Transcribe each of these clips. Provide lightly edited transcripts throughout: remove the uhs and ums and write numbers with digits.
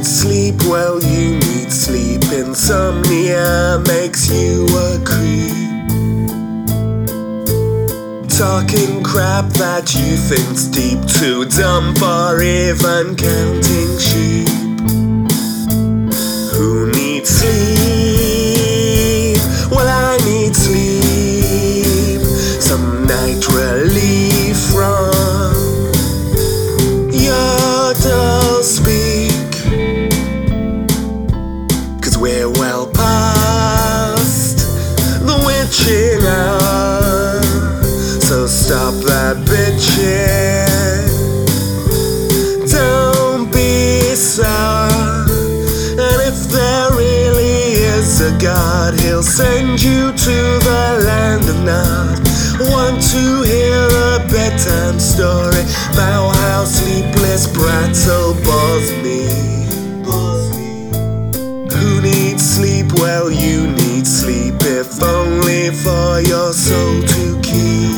sleep, well you need sleep. Insomnia makes you a creep. Talking crap that you think's deep, too dumb for even counting sheep. Who needs sleep? Well, I need sleep. Some night relief from your dull speak. 'Cause we're well past the witching hour, so stop that bitching. Don't be sour. And if there really is a God, he'll send you to the land of Nod. Want to hear a bedtime story about how sleepless Brattle bores me? Who needs sleep? Well, you need sleep, if only for your soul to keep.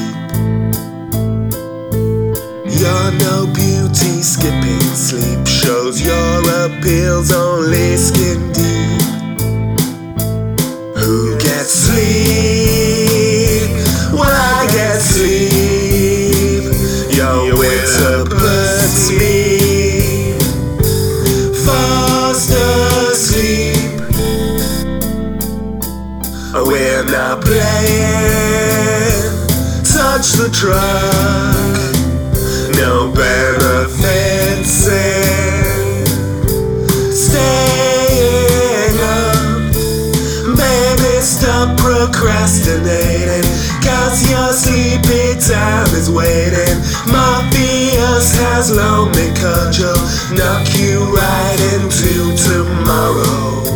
You're no beauty, skipping sleep shows your appeal's only skin deep. Who gets sleep? Well, I get sleep. Your winter puts me fast asleep. We're not playing, touch the truck. No benefits in staying up. Baby, stop procrastinating, 'cause your sleepy time is waiting. Morpheus has loaned me cudgel, knock you right into tomorrow.